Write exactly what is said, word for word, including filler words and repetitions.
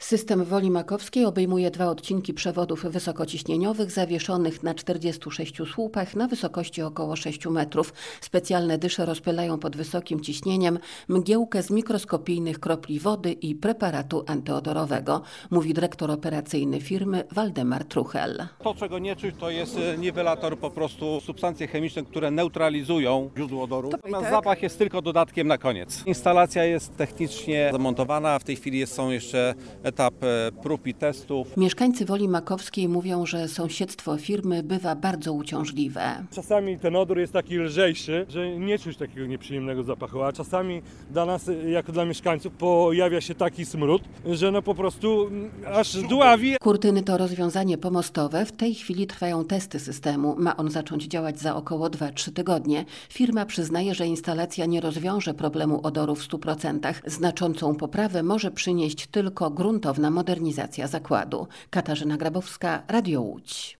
System Woli Makowskiej obejmuje dwa odcinki przewodów wysokociśnieniowych zawieszonych na czterdziestu sześciu słupach na wysokości około sześciu metrów. Specjalne dysze rozpylają pod wysokim ciśnieniem mgiełkę z mikroskopijnych kropli wody i preparatu antyodorowego, mówi dyrektor operacyjny firmy Waldemar Truchel. To, czego nie czuć, to jest niwelator, po prostu substancje chemiczne, które neutralizują źródło odoru. Natomiast tak. Zapach jest tylko dodatkiem na koniec. Instalacja jest technicznie zamontowana, a w tej chwili są jeszcze etap prób i testów. Mieszkańcy Woli Makowskiej mówią, że sąsiedztwo firmy bywa bardzo uciążliwe. Czasami ten odór jest taki lżejszy, że nie czuć takiego nieprzyjemnego zapachu, a czasami dla nas, jako dla mieszkańców, pojawia się taki smród, że no po prostu aż dławi. Kurtyny to rozwiązanie pomostowe. W tej chwili trwają testy systemu. Ma on zacząć działać za około dwa trzy tygodnie. Firma przyznaje, że instalacja nie rozwiąże problemu odoru w stu procentach. Znaczącą poprawę może przynieść tylko gruntowna modernizacja zakładu. Katarzyna Grabowska, Radio Łódź.